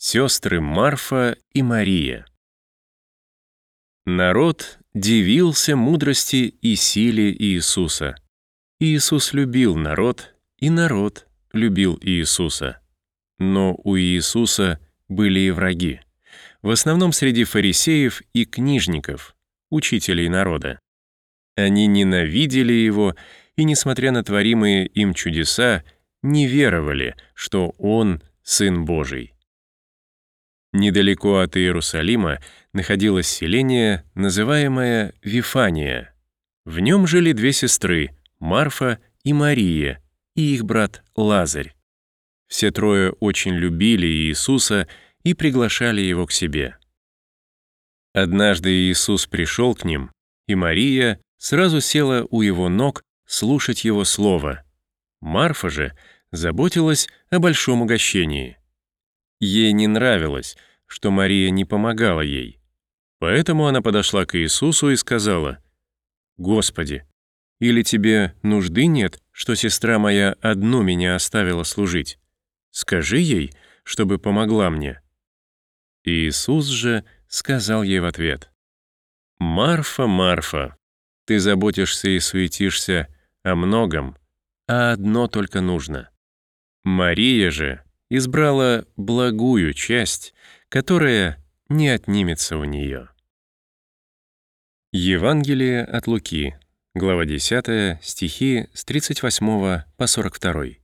Сестры Марфа и Мария. Народ дивился мудрости и силе Иисуса. Иисус любил народ, и народ любил Иисуса. Но у Иисуса были и враги, в основном среди фарисеев и книжников, учителей народа. Они ненавидели Его и, несмотря на творимые им чудеса, не веровали, что Он — Сын Божий. Недалеко от Иерусалима находилось селение, называемое Вифания. В нем жили две сестры, Марфа и Мария, и их брат Лазарь. Все трое очень любили Иисуса и приглашали Его к себе. Однажды Иисус пришел к ним, и Мария сразу села у Его ног слушать Его слово. Марфа же заботилась о большом угощении. Ей не нравилось, что Мария не помогала ей. Поэтому она подошла к Иисусу и сказала: «Господи, или тебе нужды нет, что сестра моя одну меня оставила служить? Скажи ей, чтобы помогла мне». Иисус же сказал ей в ответ: «Марфа, Марфа, ты заботишься и суетишься о многом, а одно только нужно. Мария же избрала благую часть, которая не отнимется у нее». Евангелие от Луки, глава 10, стихи с 38 по 42.